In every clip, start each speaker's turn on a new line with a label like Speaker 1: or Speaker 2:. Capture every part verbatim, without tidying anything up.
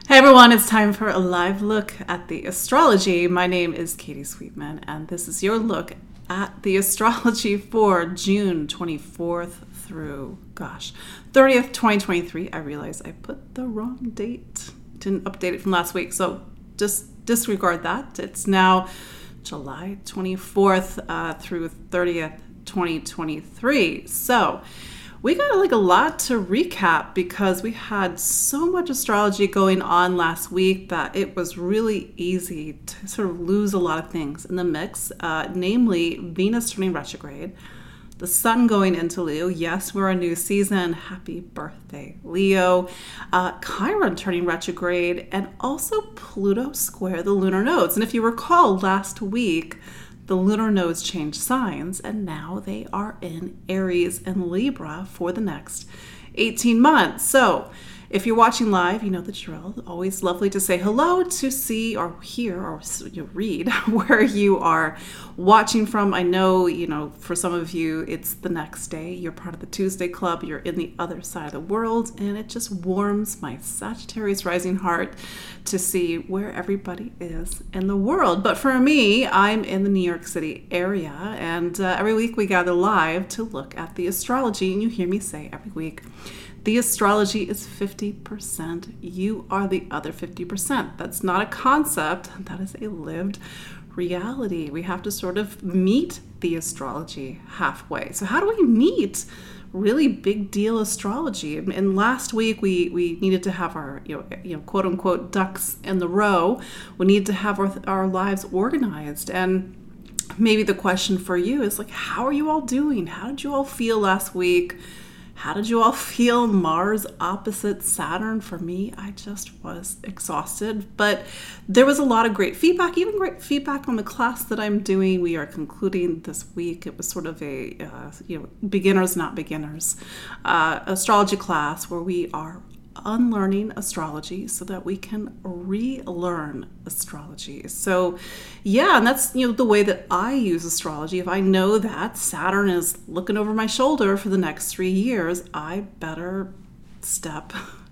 Speaker 1: Hey everyone, it's time for a live look at the astrology. My name is Katie Sweetman, and this is your look at the astrology for June twenty-fourth through, gosh, thirtieth, twenty twenty-three. I realize I put the wrong date. Didn't update it from last week, so just disregard that. It's now July twenty-fourth uh, through thirtieth, twenty twenty-three. So we got like a lot to recap because we had so much astrology going on last week that it was really easy to sort of lose a lot of things in the mix, uh, namely Venus turning retrograde, the sun going into Leo. Yes, we're a new season. Happy birthday, Leo. Uh, Chiron turning retrograde, and also Pluto square the lunar nodes. And if you recall last week, the lunar nodes changed signs, and now they are in Aries and Libra for the next eighteen months. So if you're watching live, you know the drill. Always lovely to say hello, to see or hear or you know, read where you are watching from. I know, you know, for some of you, it's the next day. You're part of the Tuesday Club. You're in the other side of the world, and it just warms my Sagittarius rising heart to see where everybody is in the world. But for me, I'm in the New York City area, and uh, every week we gather live to look at the astrology, and you hear me say every week, the astrology is fifty percent. You are the other fifty percent. That's not a concept. That is a lived reality. We have to sort of meet the astrology halfway. So how do we meet really big deal astrology? And, and last week we we needed to have our you know you know quote unquote ducks in the row. We need to have our our lives organized. And maybe the question for you is like, how are you all doing? How did you all feel last week? How did you all feel? Mars opposite Saturn. For me, I just was exhausted, but there was a lot of great feedback, even great feedback on the class that I'm doing. We are concluding this week. It was sort of a, uh, you know, beginners, not beginners, uh, astrology class where we are unlearning astrology so that we can relearn astrology. So yeah, and that's, you know, the way that I use astrology. If I know that Saturn is looking over my shoulder for the next three years, I better step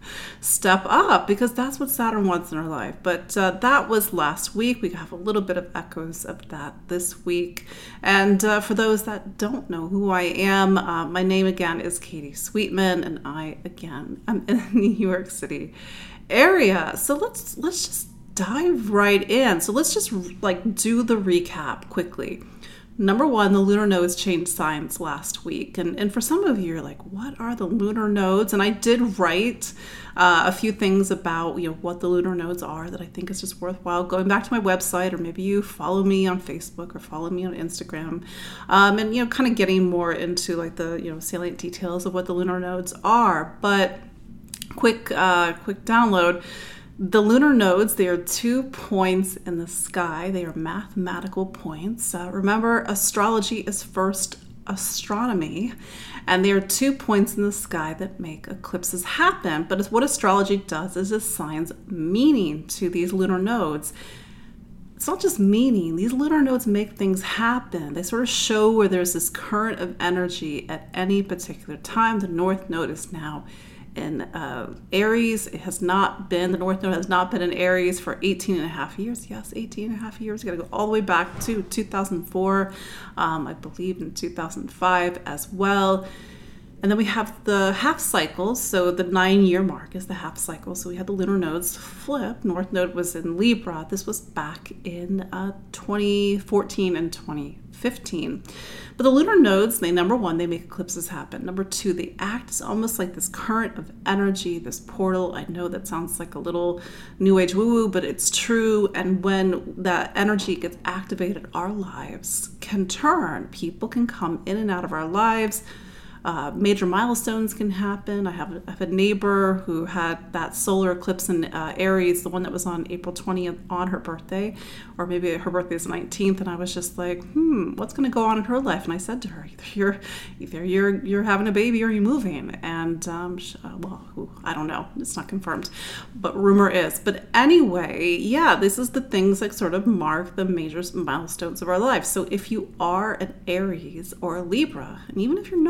Speaker 1: step up, because that's what Saturn wants in our life. But uh, that was last week. We have a little bit of echoes of that this week. And uh, for those that don't know who I am, uh, my name again is Katie Sweetman, and I again am in the New York City area. So let's let's just dive right in. So let's just like do the recap quickly. Number one, the lunar nodes changed signs last week. And, and for some of you, you're like, what are the lunar nodes? And I did write uh, a few things about, you know, what the lunar nodes are that I think is just worthwhile going back to my website, or maybe you follow me on Facebook or follow me on Instagram, um, and, you know, kind of getting more into like the, you know, salient details of what the lunar nodes are. But quick, uh, quick download. The lunar nodes, they are two points in the sky. They are mathematical points. Uh, remember, astrology is first astronomy, and they are two points in the sky that make eclipses happen. But what astrology does is it assigns meaning to these lunar nodes. It's not just meaning. These lunar nodes make things happen. They sort of show where there's this current of energy at any particular time. The North Node is now in uh, Aries. It has not been, the North Node has not been in Aries for eighteen and a half years. Yes, eighteen and a half years. You got to go all the way back to two thousand four, um, I believe in two thousand five as well. And then we have the half cycles. So the nine year mark is the half cycle. So we had the lunar nodes flip. North Node was in Libra. This was back in uh, twenty fourteen and twenty fifteen. But the lunar nodes, they, number one, they make eclipses happen. Number two, they act as almost like this current of energy, this portal. I know that sounds like a little new age woo-woo, but it's true. And when that energy gets activated, our lives can turn. People can come in and out of our lives. Uh, major milestones can happen. I have, a, I have a neighbor who had that solar eclipse in uh, Aries, the one that was on April twentieth on her birthday, or maybe her birthday is nineteenth, and I was just like, hmm, what's going to go on in her life? And I said to her, either you're either you're you're having a baby or you're moving. And um, she, uh, well, I don't know, it's not confirmed, but rumor is. But anyway, yeah, this is the things that sort of mark the major milestones of our life. So if you are an Aries or a Libra, and even if you're not an Aries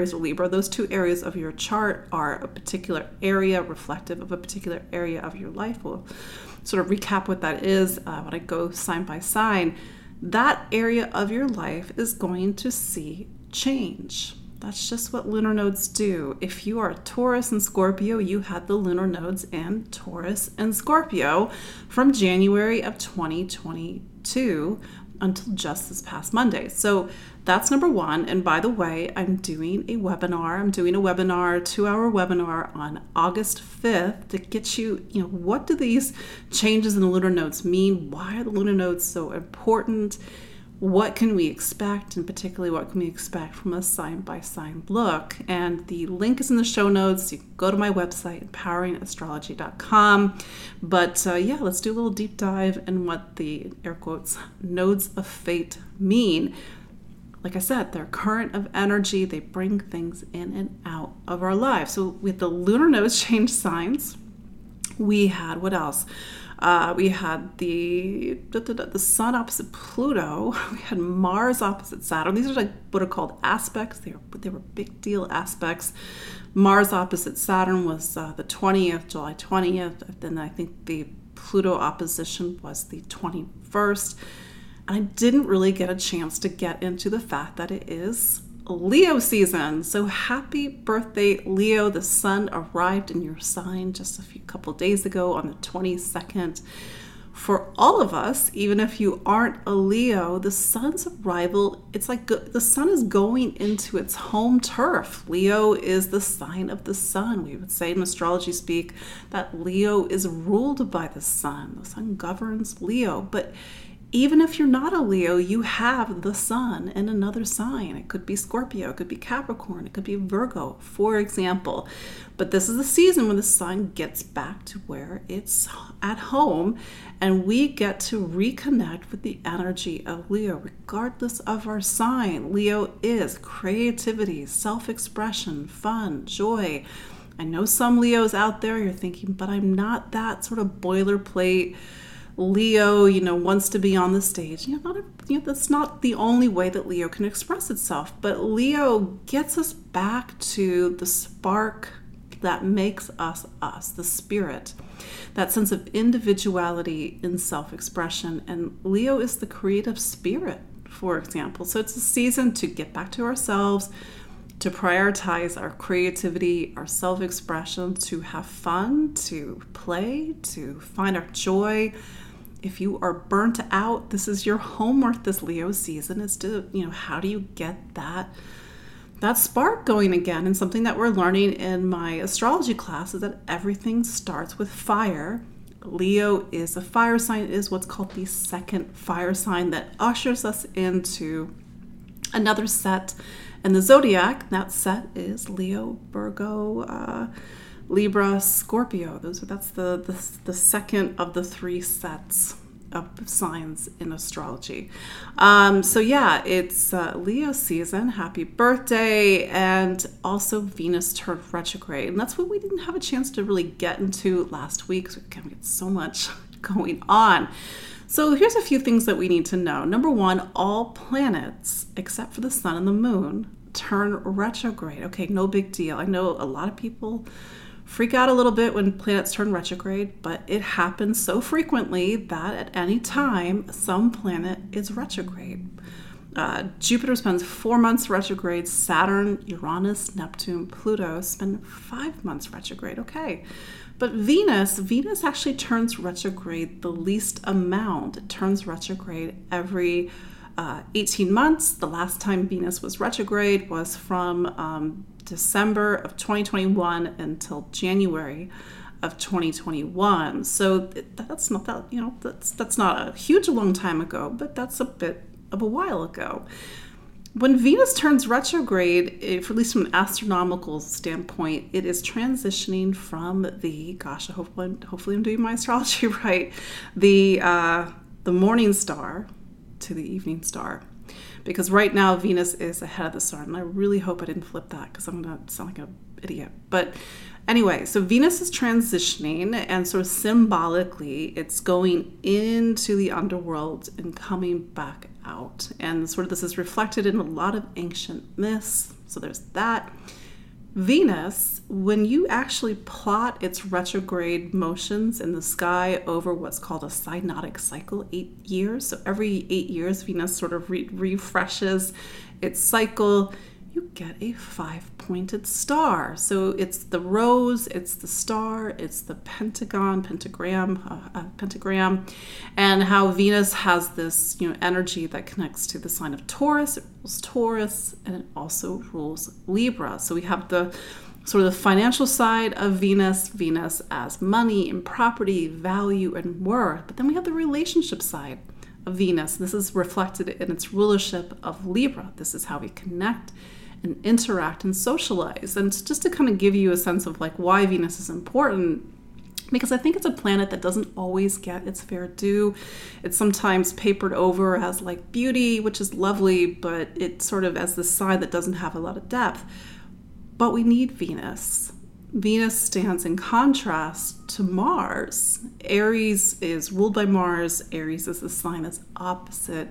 Speaker 1: Aries or Libra. Those two areas of your chart are a particular area reflective of a particular area of your life. We'll sort of recap what that is uh, when I go sign by sign. That area of your life is going to see change. That's just what lunar nodes do. If you are Taurus and Scorpio, you had the lunar nodes in Taurus and Scorpio from January of twenty twenty-two until just this past Monday. So that's number one. And by the way, I'm doing a webinar. I'm doing a webinar, a two-hour webinar on August fifth to get you, you know, what do these changes in the lunar nodes mean? Why are the lunar nodes so important? What can we expect, and particularly what can we expect from a sign-by-sign look? And the link is in the show notes. You can go to my website, empowering astrology dot com. But uh, yeah, let's do a little deep dive in what the, air quotes, nodes of fate mean. Like I said, they're current of energy. They bring things in and out of our lives. So with the lunar nodes change signs, we had, what else? Uh, we had the da, da, da, the Sun opposite Pluto. We had Mars opposite Saturn. These are like what are called aspects. They were they were big deal aspects. Mars opposite Saturn was uh, the twentieth, July twentieth. Then I think the Pluto opposition was the twenty-first. And I didn't really get a chance to get into the fact that it is Leo season. So happy birthday, Leo. The sun arrived in your sign just a few couple days ago on the twenty-second. For all of us, even if you aren't a Leo, the sun's arrival, it's like go- the sun is going into its home turf. Leo is the sign of the sun. We would say in astrology speak that Leo is ruled by the sun. The sun governs Leo. But even if you're not a Leo, you have the sun in another sign. It could be Scorpio, it could be Capricorn, it could be Virgo, for example. But this is the season when the sun gets back to where it's at home, and we get to reconnect with the energy of Leo, regardless of our sign. Leo is creativity, self-expression, fun, joy. I know some Leos out there, you're thinking, but I'm not that sort of boilerplate Leo, you know, wants to be on the stage. You know, not a, you know, that's not the only way that Leo can express itself. But Leo gets us back to the spark that makes us us, the spirit, that sense of individuality in self-expression. And Leo is the creative spirit, for example. So it's a season to get back to ourselves, to prioritize our creativity, our self-expression, to have fun, to play, to find our joy. If you are burnt out, this is your homework this Leo season, is to, you know, how do you get that that spark going again? And something that we're learning in my astrology class is that everything starts with fire. Leo is a fire sign. It is what's called the second fire sign that ushers us into another set. And the zodiac, that set is Leo, Virgo, uh, Libra, Scorpio. Those are, that's the, the the second of the three sets of signs in astrology. Um, so yeah, it's uh, Leo season. Happy birthday. And also Venus turned retrograde. And that's what we didn't have a chance to really get into last week. So we get so much going on. So here's a few things that we need to know. Number one, all planets, except for the sun and the moon, turn retrograde. Okay, no big deal. I know a lot of people freak out a little bit when planets turn retrograde, but it happens so frequently that at any time, some planet is retrograde. Uh, Jupiter spends four months retrograde. Saturn, Uranus, Neptune, Pluto spend five months retrograde. Okay. But Venus, Venus actually turns retrograde the least amount. It turns retrograde every uh, eighteen months. The last time Venus was retrograde was from um, December of twenty twenty-one until January of twenty twenty-one. So that's not that, you know, that's that's not a huge long time ago, but that's a bit of a while ago. When Venus turns retrograde, if, at least from an astronomical standpoint, it is transitioning from the, gosh, hopefully, hopefully I'm doing my astrology right, the uh, the morning star to the evening star. Because right now Venus is ahead of the sun, and I really hope I didn't flip that because I'm going to sound like an idiot. But anyway, so Venus is transitioning, and sort of symbolically, it's going into the underworld and coming back out. And sort of this is reflected in a lot of ancient myths. So there's that. Venus, when you actually plot its retrograde motions in the sky over what's called a synodic cycle, eight years. So every eight years, Venus sort of re- refreshes its cycle. You get a five-pointed star. So it's the rose, it's the star, it's the pentagon, pentagram, uh, uh, pentagram, and how Venus has this, you know, energy that connects to the sign of Taurus. It rules Taurus, and it also rules Libra. So we have the sort of the financial side of Venus, Venus as money and property, value and worth. But then we have the relationship side of Venus. This is reflected in its rulership of Libra. This is how we connect and interact and socialize. And just to kind of give you a sense of like why Venus is important, because I think it's a planet that doesn't always get its fair due. It's sometimes papered over as like beauty, which is lovely, but it's sort of as the side that doesn't have a lot of depth. But we need Venus. Venus stands in contrast to Mars. Aries is ruled by Mars. Aries is the sign that's opposite.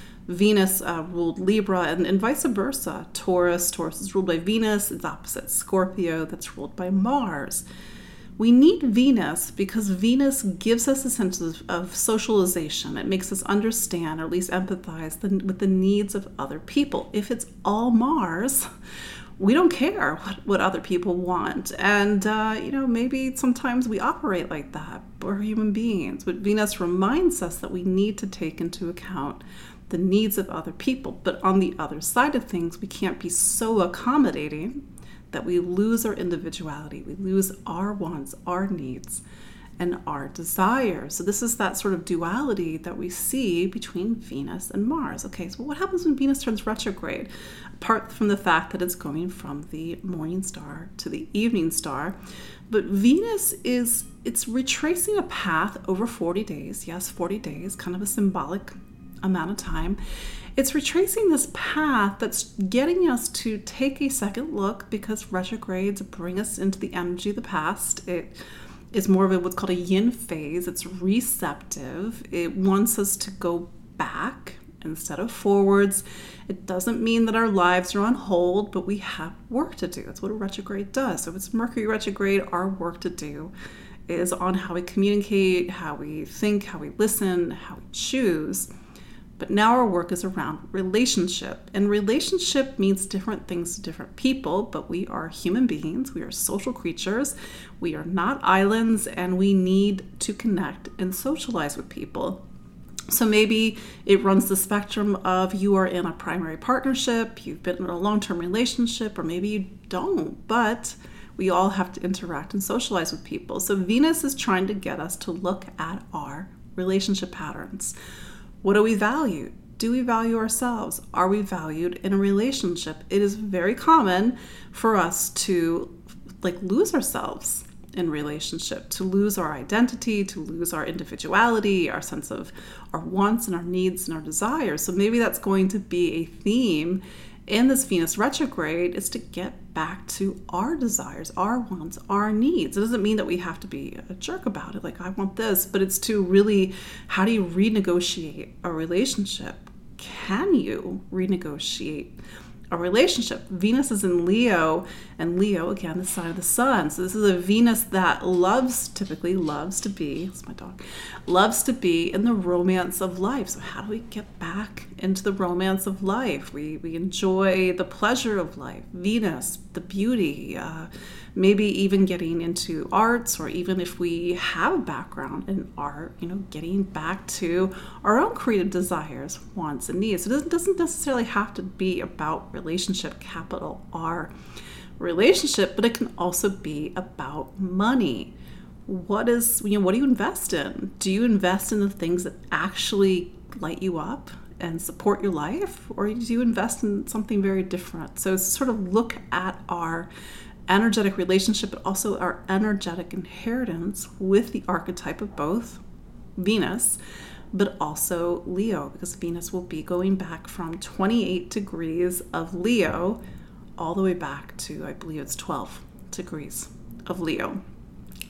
Speaker 1: Venus uh, ruled Libra, and, and vice versa. Taurus, Taurus is ruled by Venus, it's opposite Scorpio, that's ruled by Mars. We need Venus because Venus gives us a sense of, of socialization. It makes us understand, or at least empathize, the, with the needs of other people. If it's all Mars, we don't care what, what other people want. And, uh, you know, maybe sometimes we operate like that. We're human beings. But Venus reminds us that we need to take into account the needs of other people. But on the other side of things, we can't be so accommodating that we lose our individuality. We lose our wants, our needs, and our desires. So this is that sort of duality that we see between Venus and Mars. Okay, so what happens when Venus turns retrograde? Apart from the fact that it's going from the morning star to the evening star, but Venus is, it's retracing a path over forty days. Yes, forty days, kind of a symbolic amount of time. It's retracing this path that's getting us to take a second look, because retrogrades bring us into the energy of the past. It is more of a, what's called a yin phase. It's receptive. It wants us to go back instead of forwards. It doesn't mean that our lives are on hold, but we have work to do. That's what a retrograde does. So if it's Mercury retrograde, our work to do is on how we communicate, how we think, how we listen, how we choose. But now our work is around relationship. And relationship means different things to different people, but we are human beings. We are social creatures. We are not islands, and we need to connect and socialize with people. So maybe it runs the spectrum of you are in a primary partnership, you've been in a long-term relationship, or maybe you don't, but we all have to interact and socialize with people. So Venus is trying to get us to look at our relationship patterns. What do we value? Do we value ourselves? Are we valued in a relationship? It is very common for us to like lose ourselves in relationship, to lose our identity, to lose our individuality, our sense of our wants and our needs and our desires. So maybe that's going to be a theme in this Venus retrograde, is to get back to our desires, our wants, our needs. It doesn't mean that we have to be a jerk about it, like I want this, but it's to really, how do you renegotiate a relationship? Can you renegotiate a relationship? Venus is in Leo, and Leo, again, the sign of the sun. So this is a Venus that loves, typically loves to be, it's my dog, loves to be in the romance of life. So how do we get back into the romance of life? We we enjoy the pleasure of life, Venus, the beauty, uh, maybe even getting into arts, or even if we have a background in art, you know, getting back to our own creative desires, wants, and needs. So it doesn't, doesn't necessarily have to be about relationship, capital R, relationship, but it can also be about money. What is, you know, what do you invest in? Do you invest in the things that actually light you up and support your life, or do you invest in something very different? So sort of look at our energetic relationship, but also our energetic inheritance with the archetype of both Venus, but also Leo, because Venus will be going back from twenty-eight degrees of Leo all the way back to, I believe it's twelve degrees of Leo.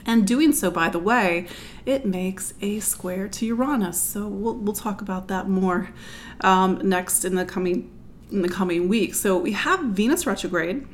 Speaker 1: And doing so, by the way, it makes a square to Uranus. So we'll, we'll talk about that more um, next in the coming in the coming week. So we have Venus retrograde.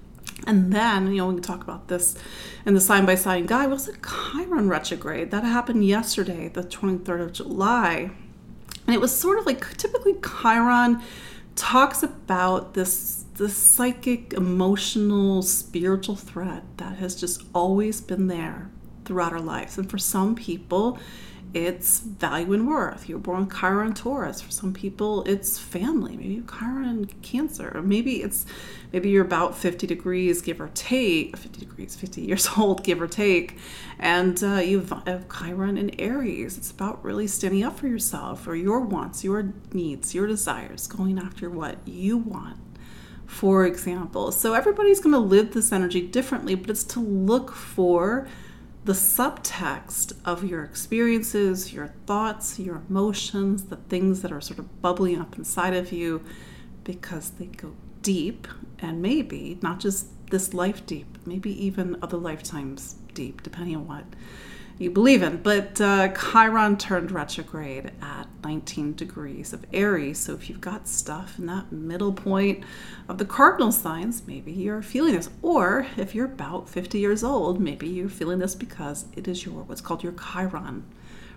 Speaker 1: And then, you know, we can talk about this in the sign by sign guide. We also had Chiron retrograde. That happened yesterday, the twenty-third of July. And it was sort of like, typically Chiron talks about this, this psychic, emotional, spiritual thread that has just always been there throughout our lives. And for some people, it's value and worth. You were born Chiron Taurus. For some people, it's family. Maybe Chiron Cancer. Or maybe it's maybe you're about fifty degrees, give or take. fifty degrees, fifty years old, give or take. And uh, you have Chiron in Aries. It's about really standing up for yourself or your wants, your needs, your desires, going after what you want, for example. So everybody's going to live this energy differently, but it's to look for the subtext of your experiences, your thoughts, your emotions, the things that are sort of bubbling up inside of you, because they go deep, and maybe not just this life deep, maybe even other lifetimes deep, depending on what you believe in. But uh, Chiron turned retrograde at nineteen degrees of Aries. So if you've got stuff in that middle point of the cardinal signs, maybe you're feeling this. Or if you're about fifty years old, maybe you're feeling this because it is your what's called your Chiron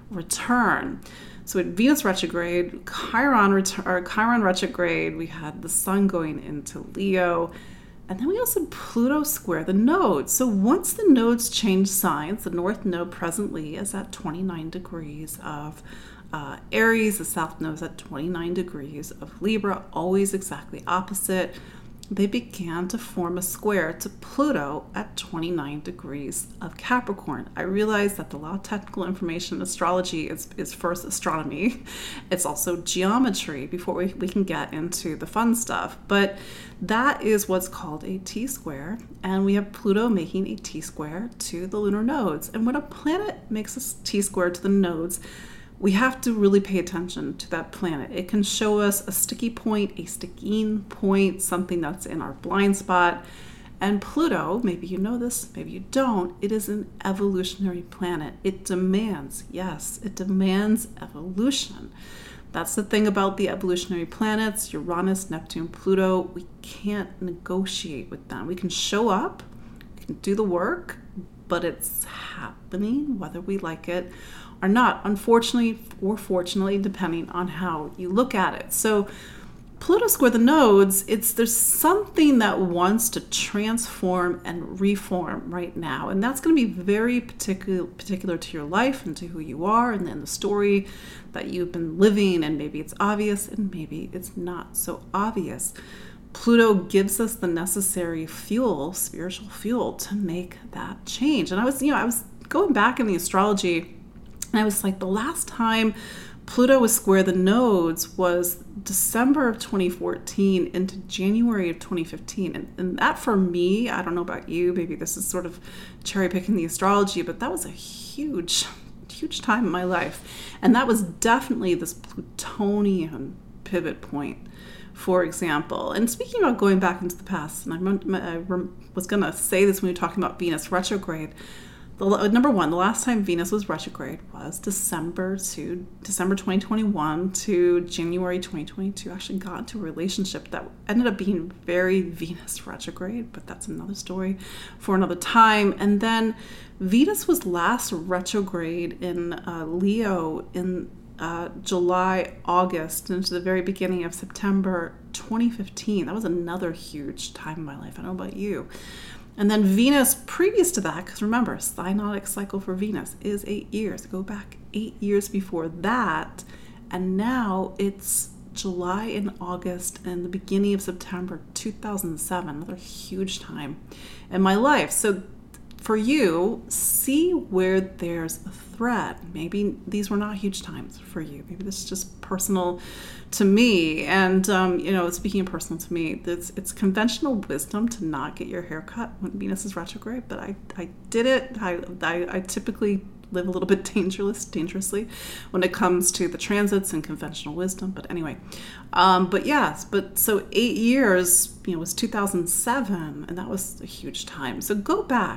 Speaker 1: return. So at Venus retrograde, Chiron return, or Chiron retrograde, we had the sun going into Leo. And then we also had Pluto square the nodes. So once the nodes change signs, the north node presently is at twenty-nine degrees of uh, Aries. The south node is at twenty-nine degrees of Libra, always exactly opposite. They began to form a square to Pluto at twenty-nine degrees of Capricorn. I realize that the lot of technical information in astrology is, is first astronomy. It's also geometry before we, we can get into the fun stuff. But that is what's called a T-square. And we have Pluto making a T-square to the lunar nodes. And when a planet makes a T-square to the nodes, we have to really pay attention to that planet. It can show us a sticky point, a sticking point, something that's in our blind spot. And Pluto, maybe you know this, maybe you don't, it is an evolutionary planet. It demands, yes, it demands evolution. That's the thing about the evolutionary planets, Uranus, Neptune, Pluto. We can't negotiate with them. We can show up, we can do the work, but it's happening whether we like it or not, unfortunately or fortunately, depending on how you look at it. So Pluto square the nodes, it's there's something that wants to transform and reform right now. And that's going to be very particular particular to your life and to who you are and then the story that you've been living. And maybe it's obvious and maybe it's not so obvious. Pluto gives us the necessary fuel, spiritual fuel, to make that change. And I was, you know, I was going back in the astrology, and I was like, the last time Pluto was square the nodes was December of twenty fourteen into January of twenty fifteen. And, and that for me, I don't know about you, maybe this is sort of cherry picking the astrology, but that was a huge, huge time in my life. And that was definitely this Plutonian pivot point, for example. And speaking about going back into the past, and I, rem- I rem- was going to say this when we were talking about Venus retrograde. The, number one, the last time Venus was retrograde was December to December twenty twenty-one to January twenty twenty-two. I actually got into a relationship that ended up being very Venus retrograde, but that's another story for another time. And then Venus was last retrograde in uh, Leo in uh, July, August, into the very beginning of September twenty fifteen. That was another huge time in my life. I don't know about you. And then Venus, previous to that, because remember, synodic cycle for Venus is eight years. Go back eight years before that. And now it's July and August and the beginning of September two thousand seven. Another huge time in my life. So for you, see where there's a thread. Maybe these were not huge times for you. Maybe this is just personal to me. And, um, you know, speaking of personal to me, it's, it's conventional wisdom to not get your hair cut when Venus is retrograde, but I, I did it. I, I, I typically live a little bit dangerous, dangerously when it comes to the transits and conventional wisdom. But anyway, um, but yes, but so eight years, you know, was two thousand seven, and that was a huge time. So go back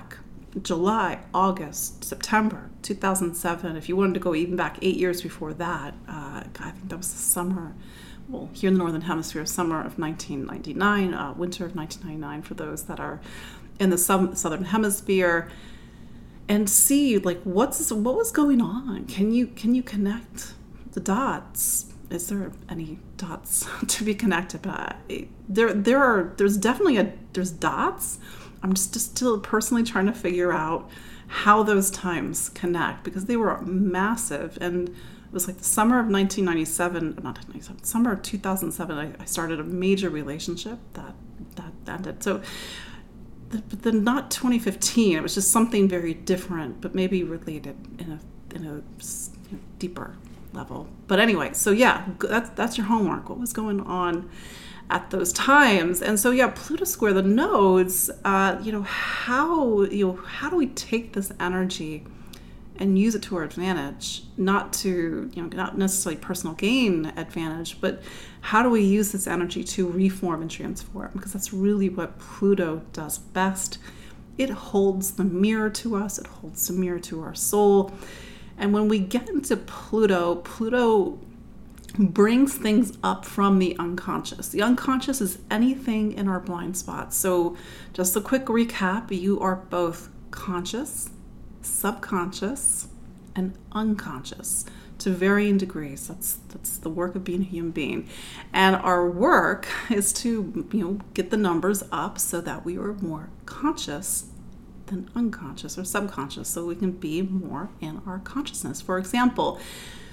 Speaker 1: July, August, September two thousand seven. If you wanted to go even back eight years before that, uh, I think that was the summer, well, here in the Northern Hemisphere, summer of nineteen ninety-nine, uh, winter of nineteen ninety-nine for those that are in the sub- Southern Hemisphere, and see like what's what was going on. Can you can you connect the dots? Is there any dots to be connected? But there there are there's definitely a there's dots. I'm just, just still personally trying to figure out how those times connect, because they were massive. And it was like the summer of nineteen ninety-seven, not nineteen ninety-seven, summer of two thousand seven, I, I started a major relationship that that ended. So, the, but then not twenty fifteen. It was just something very different, but maybe related in a in a you know, deeper level. But anyway, so yeah, that's that's your homework. What was going on at those times? And so yeah, Pluto square the nodes. Uh, you know how you know how do we take this energy and use it to our advantage? Not to you know not necessarily personal gain advantage, but how do we use this energy to reform and transform? Because that's really what Pluto does best. It holds the mirror to us. It holds the mirror to our soul. And when we get into Pluto, Pluto brings things up from the unconscious. The unconscious is anything in our blind spots. So just a quick recap, you are both conscious, subconscious, and unconscious to varying degrees. That's that's the work of being a human being. And our work is to, you know, get the numbers up so that we are more conscious than unconscious or subconscious, so we can be more in our consciousness. For example,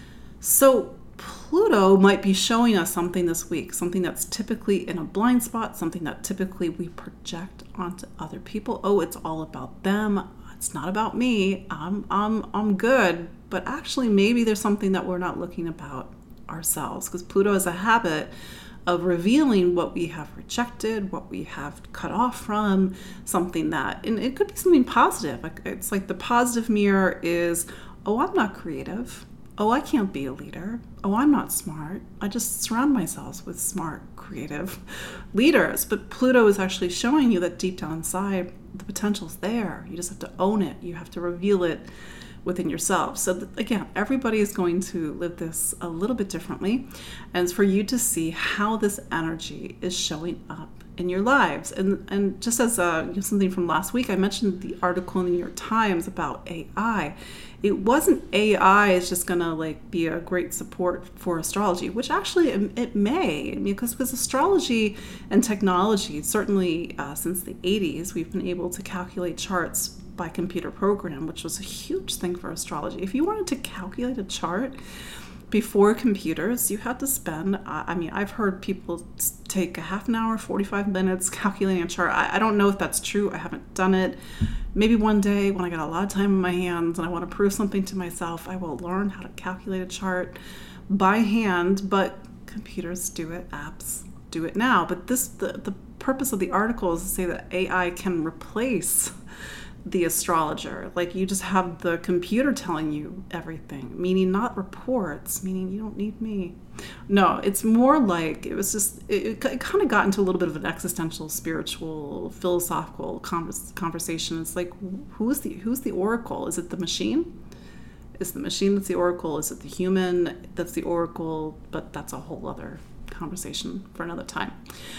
Speaker 1: so Pluto might be showing us something this week, something that's typically in a blind spot, something that typically we project onto other people. Oh, it's all about them. It's not about me. I'm I'm I'm good. But actually, maybe there's something that we're not looking about ourselves, because Pluto has a habit of revealing what we have rejected, what we have cut off from, something that, and it could be something positive. It's like the positive mirror is, oh, I'm not creative. Oh, I can't be a leader. Oh, I'm not smart. I just surround myself with smart, creative leaders. But Pluto is actually showing you that deep down inside, the potential's there. You just have to own it. You have to reveal it within yourself. So th- again, everybody is going to live this a little bit differently. And it's for you to see how this energy is showing up in your lives. And and just as a, you know, something from last week, I mentioned the article in the New York Times about A I. It wasn't A I is just going to like be a great support for astrology, which actually it, it may, because because astrology and technology, certainly uh, since the eighties, we've been able to calculate charts by computer program, which was a huge thing for astrology. If you wanted to calculate a chart before computers, you had to spend, uh, I mean, I've heard people take a half an hour, forty-five minutes calculating a chart. I, I don't know if that's true. I haven't done it. Maybe one day when I got a lot of time in my hands and I want to prove something to myself, I will learn how to calculate a chart by hand, but computers do it, apps do it now. But this, the, the purpose of the article is to say that A I can replace the astrologer. Like, you just have the computer telling you everything, meaning not reports, meaning you don't need me. No, it's more like, it was just, it, it kind of got into a little bit of an existential, spiritual, philosophical convers- conversation. It's like, who's the who's the oracle? Is it the machine? Is the machine that's the oracle? Is it the human that's the oracle? But that's a whole other conversation for another time.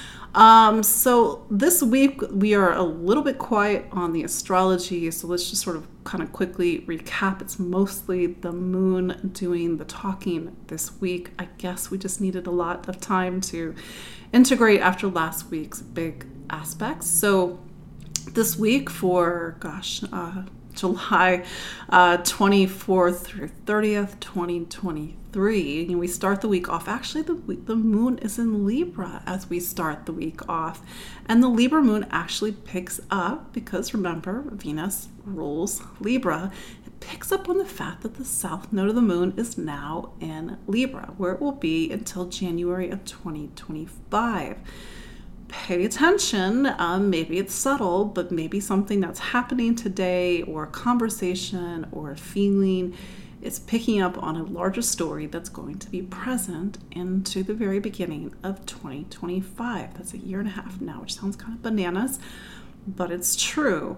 Speaker 1: Um, so this week we are a little bit quiet on the astrology, so let's just sort of kind of quickly recap. It's mostly the moon doing the talking this week. I guess we just needed a lot of time to integrate after last week's big aspects. So this week for, gosh, uh, July uh, twenty-fourth through thirtieth, twenty twenty-three. And we start the week off. Actually, the week, the moon is in Libra as we start the week off. And the Libra moon actually picks up because, remember, Venus rules Libra. It picks up on the fact that the south node of the moon is now in Libra, where it will be until January of twenty twenty-five. Pay attention. Um, maybe it's subtle, but maybe something that's happening today, or a conversation, or a feeling, is picking up on a larger story that's going to be present into the very beginning of twenty twenty-five. That's a year and a half now, which sounds kind of bananas, but it's true.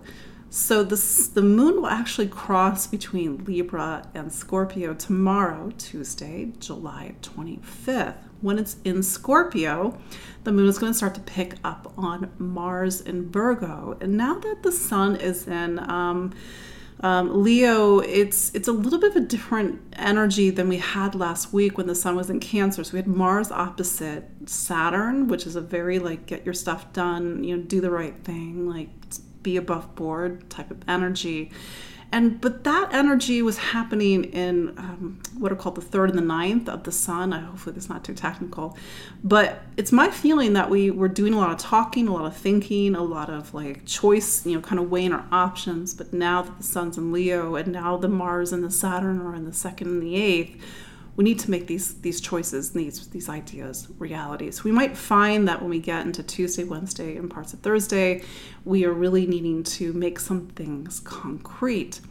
Speaker 1: So this, the moon will actually cross between Libra and Scorpio tomorrow, Tuesday, July twenty-fifth. When it's in Scorpio, the moon is going to start to pick up on Mars in Virgo. And now that the sun is in um, um, Leo, it's it's a little bit of a different energy than we had last week when the sun was in Cancer. So we had Mars opposite Saturn, which is a very like get your stuff done, you know, do the right thing, like be above board type of energy. And but that energy was happening in um, what are called the third and the ninth of the sun. I hopefully that's not too technical, but it's my feeling that we were doing a lot of talking, a lot of thinking, a lot of like choice, you know, kind of weighing our options. But now that the sun's in Leo and now the Mars and the Saturn are in the second and the eighth, we need to make these these choices, these these ideas realities. We might find that when we get into Tuesday, Wednesday, and parts of Thursday, we are really needing to make some things concrete.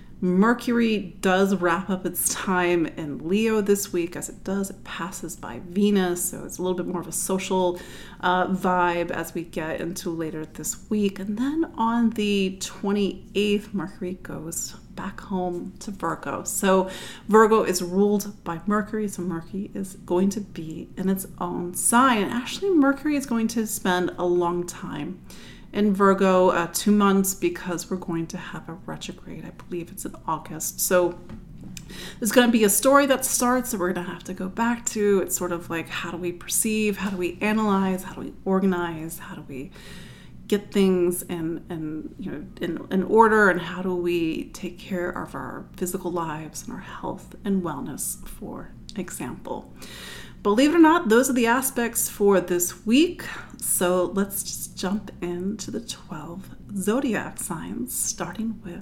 Speaker 1: Mercury does wrap up its time in Leo this week. As it does, it passes by Venus, so it's a little bit more of a social uh, vibe as we get into later this week. And then on the twenty-eighth, Mercury goes back home to Virgo. So Virgo is ruled by Mercury, so Mercury is going to be in its own sign. And actually, Mercury is going to spend a long time in Virgo, uh, two months, because we're going to have a retrograde. I believe it's in August. So there's going to be a story that starts that we're going to have to go back to. It's sort of like, how do we perceive? How do we analyze? How do we organize? How do we get things in, in you know in, in order? And how do we take care of our physical lives and our health and wellness, for example? Believe it or not, those are the aspects for this week. So let's just jump into the twelve zodiac signs, starting with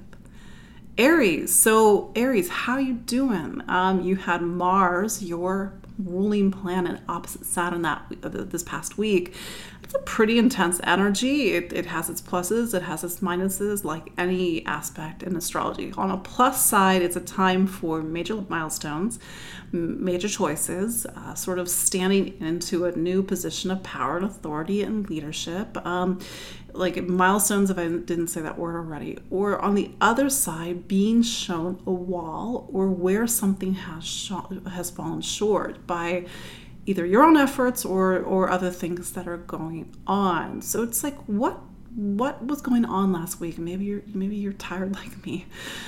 Speaker 1: Aries. So Aries, how you doing? Um, you had Mars, your ruling planet, opposite Saturn that this past week. It's a pretty intense energy. It, it has its pluses, it has its minuses, like any aspect in astrology. On a plus side, it's a time for major milestones, major choices, uh, sort of standing into a new position of power and authority and leadership. Um, like milestones, if I didn't say that word already. Or on the other side, being shown a wall or where something has sh- has fallen short by either your own efforts or or other things that are going on. So it's like, what what was going on last week? Maybe you're maybe you're tired like me,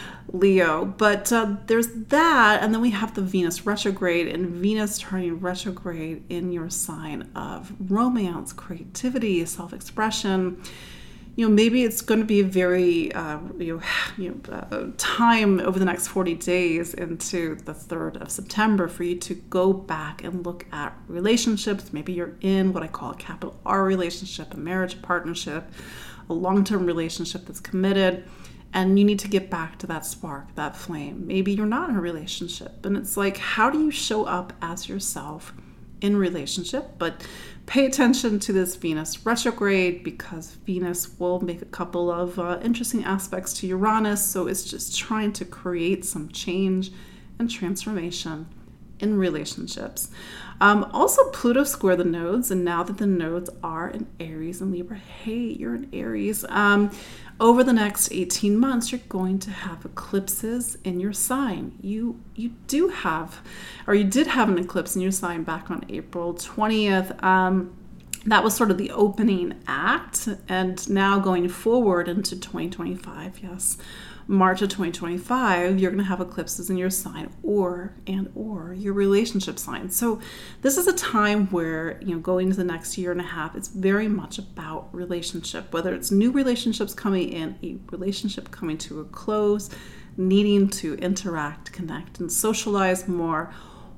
Speaker 1: Leo. But uh, there's that, and then we have the Venus retrograde, and Venus turning retrograde in your sign of romance, creativity, self-expression. You know, maybe it's going to be a very, uh, you know, you know uh, time over the next forty days into the third of September for you to go back and look at relationships. Maybe you're in what I call a capital R relationship, a marriage, a partnership, a long-term relationship that's committed, and you need to get back to that spark, that flame. Maybe you're not in a relationship, and it's like, how do you show up as yourself in relationship? But pay attention to this Venus retrograde, because Venus will make a couple of uh, interesting aspects to Uranus. So it's just trying to create some change and transformation in relationships. Um, also, Pluto square the nodes, and now that the nodes are in Aries and Libra, hey, you're in Aries. Um, over the next eighteen months, you're going to have eclipses in your sign. You you do have, or you did have an eclipse in your sign back on April twentieth. Um, that was sort of the opening act, and now going forward into twenty twenty-five, yes, March of twenty twenty-five, you're going to have eclipses in your sign or and or your relationship sign. So this is a time where, you know, going into the next year and a half, it's very much about relationship, whether it's new relationships coming in, a relationship coming to a close, needing to interact, connect, and socialize more,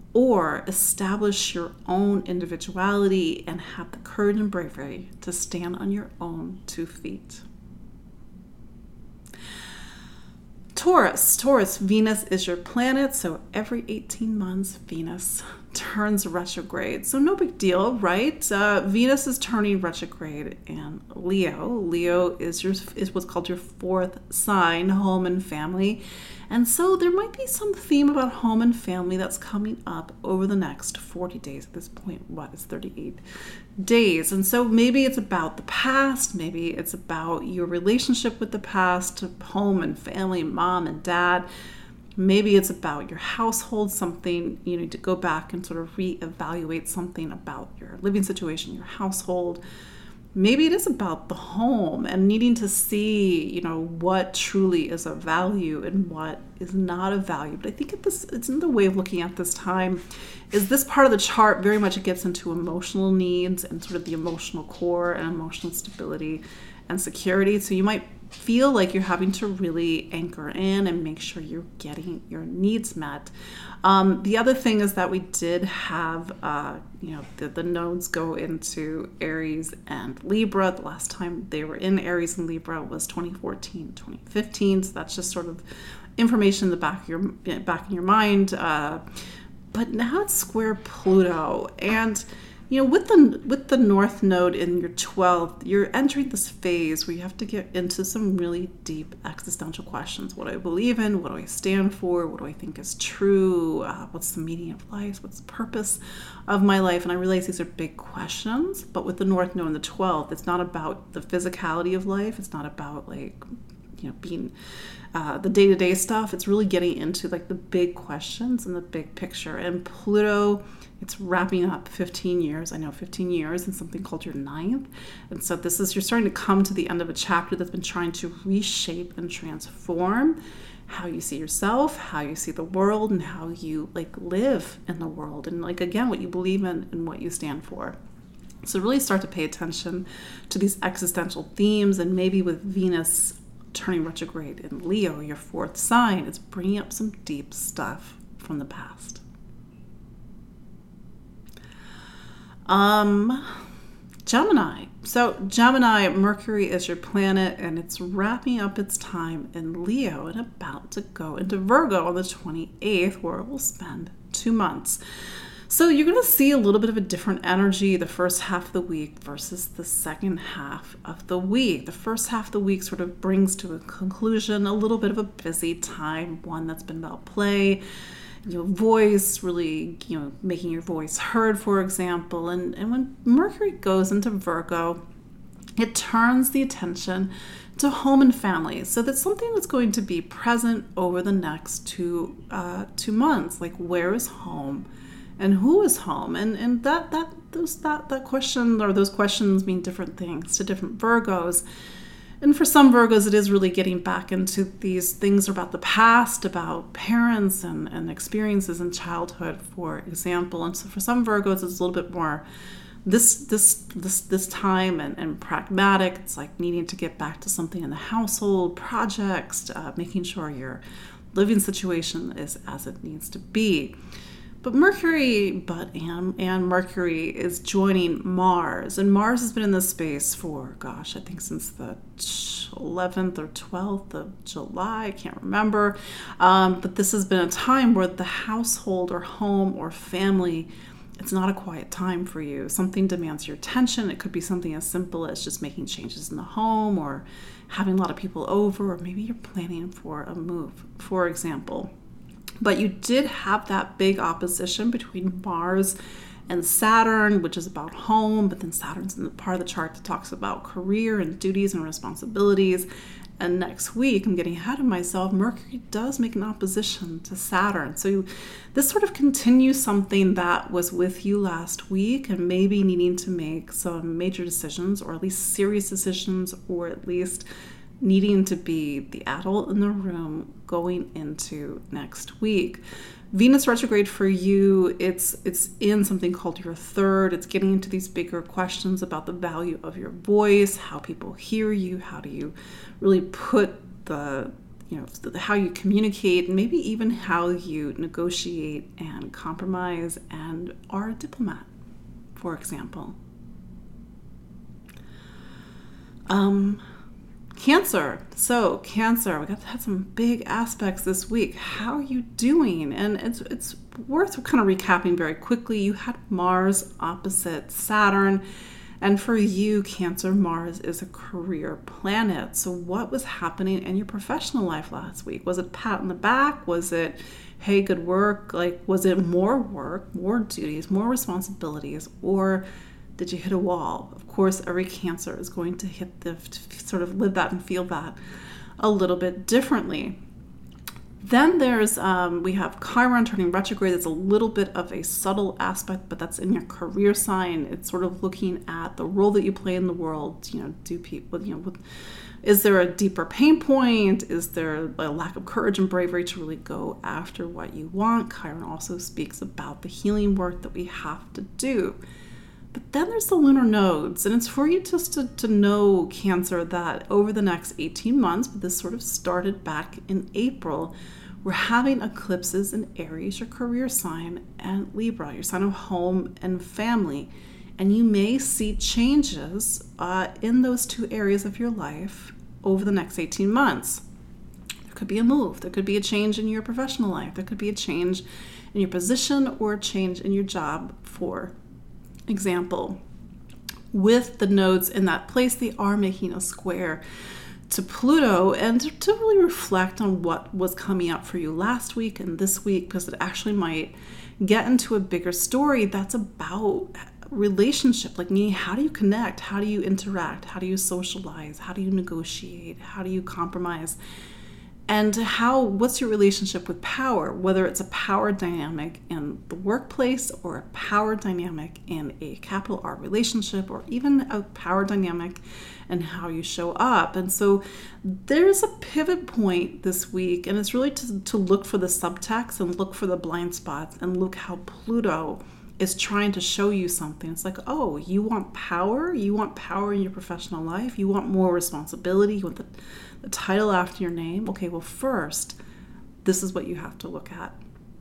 Speaker 1: or establish your own individuality and have the courage and bravery to stand on your own two feet. Taurus. Taurus, Venus is your planet, so every eighteen months, Venus turns retrograde. So no big deal, right? Uh, Venus is turning retrograde in Leo. Leo is your is what's called your fourth sign, home and family. And so there might be some theme about home and family that's coming up over the next forty days. At this point, what is thirty-eight days? And so maybe it's about the past, maybe it's about your relationship with the past, home and family, mom and dad. Maybe it's about your household, something you need to go back and sort of reevaluate something about your living situation, your household. Maybe it is about the home and needing to see, you know, what truly is of value and what is not of value. But I think it this, it's in the way of looking at this time is this part of the chart very much gets into emotional needs and sort of the emotional core and emotional stability and security. So you might feel like you're having to really anchor in and make sure you're getting your needs met. Um, the other thing is that we did have, uh, you know, the, the nodes go into Aries and Libra. The last time they were in Aries and Libra was twenty fourteen, twenty fifteen. So that's just sort of information in the back of your back in your mind. Uh, but now it's square Pluto, and you know, with the with the North Node in your twelfth, you're entering this phase where you have to get into some really deep existential questions. What do I believe in? What do I stand for? What do I think is true? Uh, what's the meaning of life? What's the purpose of my life? And I realize these are big questions, but with the North Node in the twelfth, it's not about the physicality of life. It's not about like, you know, being uh, the day-to-day stuff. It's really getting into like the big questions and the big picture. And Pluto, it's wrapping up fifteen years. I know fifteen years in something called your ninth. And so this is, you're starting to come to the end of a chapter that's been trying to reshape and transform how you see yourself, how you see the world, and how you like live in the world. And like, again, what you believe in and what you stand for. So really start to pay attention to these existential themes, and maybe with Venus turning retrograde in Leo, your fourth sign, it's bringing up some deep stuff from the past. Um, Gemini. So Gemini, Mercury is your planet, and it's wrapping up its time in Leo and about to go into Virgo on the twenty-eighth, where it will spend two months. So you're going to see a little bit of a different energy the first half of the week versus the second half of the week. The first half of the week sort of brings to a conclusion a little bit of a busy time, one that's been about play, your voice, really, you know, making your voice heard, for example. And, and when Mercury goes into Virgo, it turns the attention to home and family. So that's something that's going to be present over the next two uh, two months. Like, where is home and who is home? And and that that those that that question or those questions mean different things to different Virgos. And for some Virgos, it is really getting back into these things about the past, about parents and, and experiences in childhood, for example. And so for some Virgos, it's a little bit more this this this this time and, and pragmatic. It's like needing to get back to something in the household, projects, uh, making sure your living situation is as it needs to be. But Mercury, but and, and Mercury is joining Mars. And Mars has been in this space for, gosh, I think since the eleventh or twelfth of July. I can't remember. Um, but this has been a time where the household or home or family, it's not a quiet time for you. Something demands your attention. It could be something as simple as just making changes in the home or having a lot of people over, or maybe you're planning for a move, for example. But you did have that big opposition between Mars and Saturn, which is about home, but then Saturn's in the part of the chart that talks about career and duties and responsibilities. And next week, I'm getting ahead of myself, Mercury does make an opposition to Saturn. So you, this sort of continues something that was with you last week and maybe needing to make some major decisions, or at least serious decisions, or at least needing to be the adult in the room going into next week. Venus retrograde for you, it's it's in something called your third. It's getting into these bigger questions about the value of your voice, how people hear you, how do you really put the, you know, how you communicate, and maybe even how you negotiate and compromise and are a diplomat, for example. Um, Cancer. So Cancer, we got to have some big aspects this week. How are you doing? And it's it's worth kind of recapping very quickly. You had Mars opposite Saturn. And for you, Cancer, Mars is a career planet. So what was happening in your professional life last week? Was it pat on the back? Was it, hey, good work? Like, was it more work, more duties, more responsibilities? Or did you hit a wall? Of course, every Cancer is going to hit the, to sort of live that and feel that a little bit differently. Then there's, um, we have Chiron turning retrograde. That's a little bit of a subtle aspect, but that's in your career sign. It's sort of looking at the role that you play in the world. You know, do people, you know, with, is there a deeper pain point? Is there a lack of courage and bravery to really go after what you want? Chiron also speaks about the healing work that we have to do. But then there's the lunar nodes, and it's for you just to, to know, Cancer, that over the next eighteen months, but this sort of started back in April, we're having eclipses in Aries, your career sign, and Libra, your sign of home and family. And you may see changes uh, in those two areas of your life over the next eighteen months. There could be a move, there could be a change in your professional life, there could be a change in your position or a change in your job, for example. With the nodes in that place, they are making a square to Pluto, and to really reflect on what was coming up for you last week and this week, because it actually might get into a bigger story that's about relationship, like meaning, how do you connect? How do you interact? How do you socialize? How do you negotiate? How do you compromise? And how, what's your relationship with power, whether it's a power dynamic in the workplace or a power dynamic in a capital R relationship, or even a power dynamic in how you show up. And so there's a pivot point this week, and it's really to, to look for the subtext and look for the blind spots and look how Pluto is trying to show you something. It's like, oh, you want power? You want power in your professional life? You want more responsibility? You want the, the title after your name? Okay, well, first, this is what you have to look at.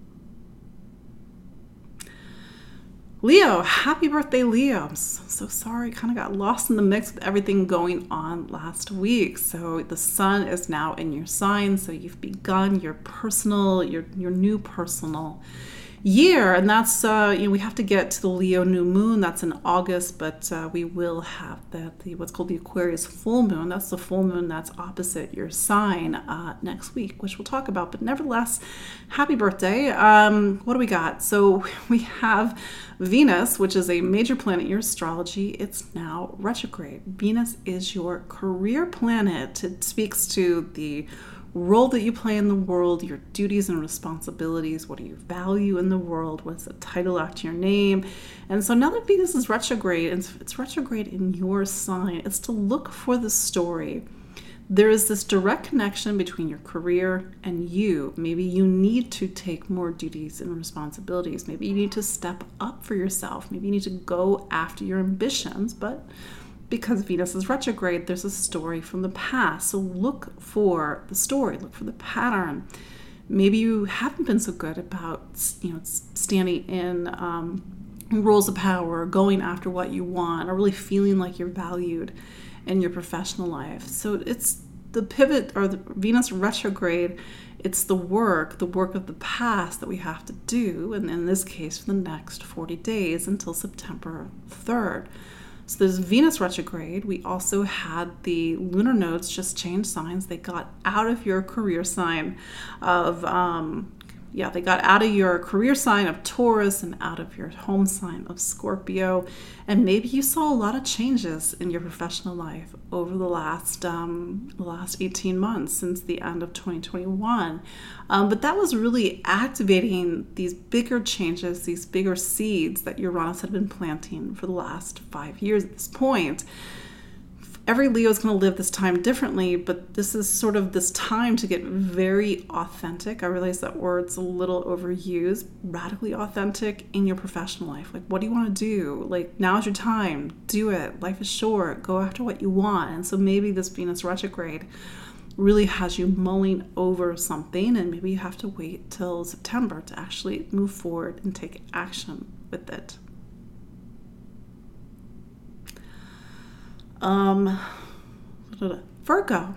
Speaker 1: Leo, happy birthday, Leo. I'm so, so sorry, kind of got lost in the mix with everything going on last week. So the sun is now in your sign, so you've begun your personal, your, your new personal year, and that's uh you know we have to get to the Leo new moon. That's in August, but uh, we will have the, the what's called the Aquarius full moon. That's the full moon that's opposite your sign uh next week, which we'll talk about. But nevertheless, happy birthday. Um what do we got? So we have Venus, which is a major planet in your astrology. It's now retrograde. Venus is your career planet. It speaks to the role that you play in the world, your duties and responsibilities. What do you value in the world? What's the title after your name? And so now that Venus is retrograde, and it's retrograde in your sign, it's to look for the story. There is this direct connection between your career and you. Maybe you need to take more duties and responsibilities. Maybe you need to step up for yourself. Maybe you need to go after your ambitions, but because Venus is retrograde, there's a story from the past. So look for the story, look for the pattern. Maybe you haven't been so good about, you know, standing in um, roles of power, going after what you want, or really feeling like you're valued in your professional life. So it's the pivot, or the Venus retrograde. It's the work, the work of the past that we have to do, and in this case, for the next forty days until September third. So there's Venus retrograde. We also had the lunar nodes just change signs. They got out of your career sign of, um, yeah, they got out of your career sign of Taurus and out of your home sign of Scorpio. And maybe you saw a lot of changes in your professional life over the last um, last eighteen months since the end of twenty twenty-one. Um, but that was really activating these bigger changes, these bigger seeds that Uranus had been planting for the last five years at this point. Every Leo is going to live this time differently, but this is sort of this time to get very authentic. I realize that word's a little overused. Radically authentic in your professional life. Like, what do you want to do? Like, now's your time. Do it. Life is short. Go after what you want. And so maybe this Venus retrograde really has you mulling over something, and maybe you have to wait till September to actually move forward and take action with it. Um, Virgo.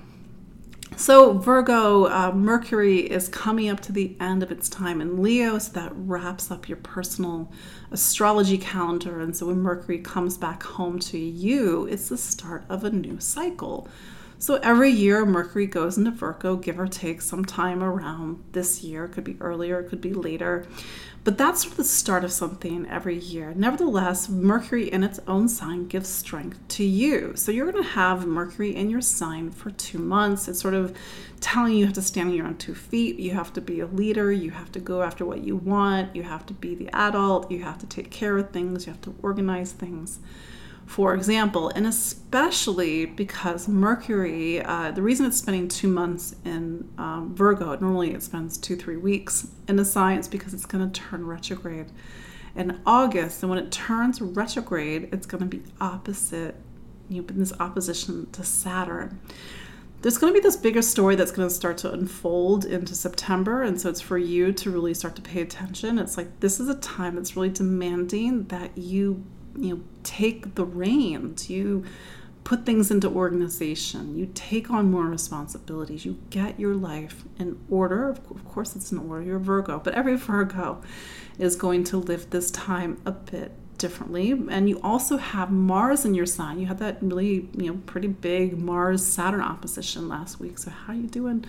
Speaker 1: So Virgo, uh, Mercury is coming up to the end of its time in Leo, so that wraps up your personal astrology calendar. And so when Mercury comes back home to you, it's the start of a new cycle. So every year Mercury goes into Virgo, give or take some time around this year. It could be earlier, it could be later. But that's sort of the start of something every year. Nevertheless, Mercury in its own sign gives strength to you. So you're going to have Mercury in your sign for two months. It's sort of telling you you have to stand on your own two feet. You have to be a leader. You have to go after what you want. You have to be the adult. You have to take care of things. You have to organize things. For example, and especially because Mercury, uh, the reason it's spending two months in um, Virgo, normally it spends two, three weeks in a sign, is because it's going to turn retrograde in August. And when it turns retrograde, it's going to be opposite, you know, in this opposition to Saturn. There's going to be this bigger story that's going to start to unfold into September. And so it's for you to really start to pay attention. It's like, this is a time that's really demanding that you you know, take the reins, you put things into organization, you take on more responsibilities, you get your life in order. Of course, it's in order, you're Virgo, but every Virgo is going to live this time a bit differently. And you also have Mars in your sign. You had that really, you know, pretty big Mars-Saturn opposition last week. So how are you doing,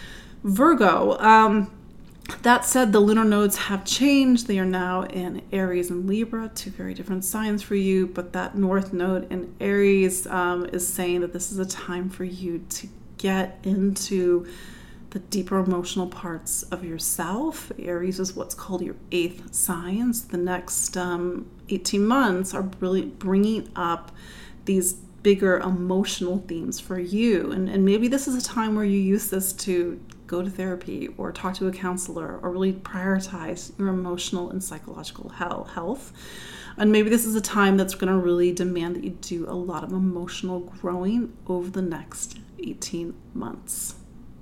Speaker 1: Virgo? Um, That said, the lunar nodes have changed. They are now in Aries and Libra, two very different signs for you. But that North node in Aries um, is saying that this is a time for you to get into the deeper emotional parts of yourself. Aries is what's called your eighth signs. The next um, eighteen months are really bringing up these bigger emotional themes for you. And, and maybe this is a time where you use this to go to therapy or talk to a counselor or really prioritize your emotional and psychological health. And maybe this is a time that's going to really demand that you do a lot of emotional growing over the next eighteen months.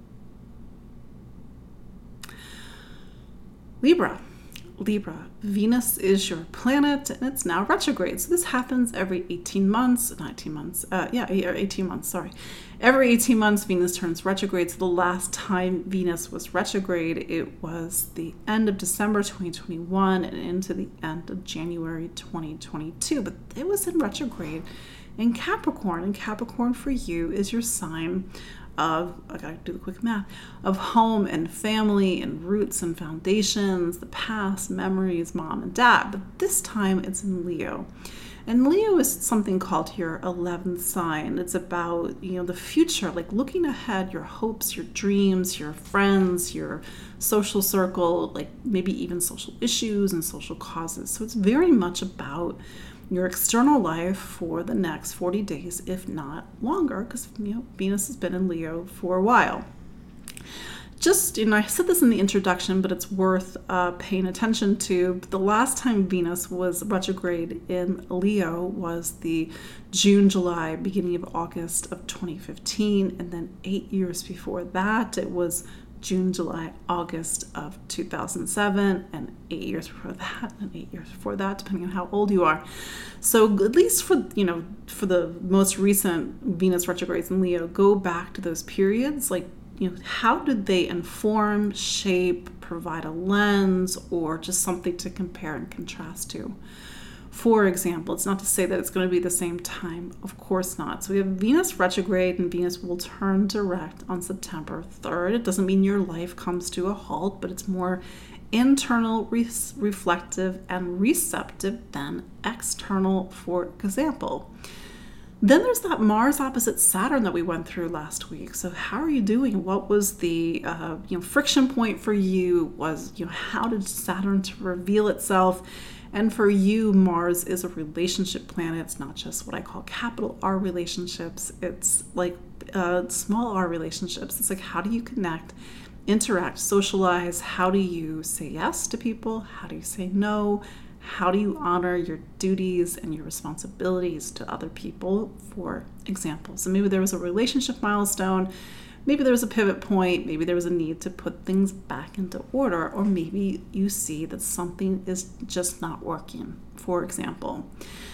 Speaker 1: Libra. Libra, Venus is your planet and it's now retrograde. So this happens every eighteen months, not eighteen months, uh, yeah, eighteen months, sorry. Every eighteen months, Venus turns retrograde. So the last time Venus was retrograde, it was the end of December twenty twenty-one and into the end of January twenty twenty-two. But it was in retrograde in Capricorn. And Capricorn for you is your sign of, I gotta do the quick math, of home and family and roots and foundations, the past, memories, mom and dad. But this time it's in Leo. And Leo is something called your eleventh sign. It's about, you know, the future, like looking ahead, your hopes, your dreams, your friends, your social circle, like maybe even social issues and social causes. So it's very much about your external life for the next forty days, if not longer, because, you know, Venus has been in Leo for a while. Just, you know, I said this in the introduction, but it's worth uh, paying attention to. The last time Venus was retrograde in Leo was the June, July, beginning of August of twenty fifteen. And then eight years before that, it was June, July, August of two thousand seven, and eight years before that, and eight years before that, depending on how old you are. So at least for, you know, for the most recent Venus retrogrades in Leo, go back to those periods. Like, you know, how did they inform, shape, provide a lens, or just something to compare and contrast to? For example, it's not to say that it's going to be the same time. Of course not. So we have Venus retrograde, and Venus will turn direct on September third. It doesn't mean your life comes to a halt, but it's more internal, re- reflective, and receptive than external, for example. Then there's that Mars opposite Saturn that we went through last week. So how are you doing? What was the uh, you know friction point for you? Was, you know, how did Saturn to reveal itself? And for you, Mars is a relationship planet. It's not just what I call capital R relationships. It's like uh, small r relationships. It's like, how do you connect, interact, socialize? How do you say yes to people? How do you say no? How do you honor your duties and your responsibilities to other people, for example? So maybe there was a relationship milestone. Maybe there was a pivot point, maybe there was a need to put things back into order, or maybe you see that something is just not working, for example.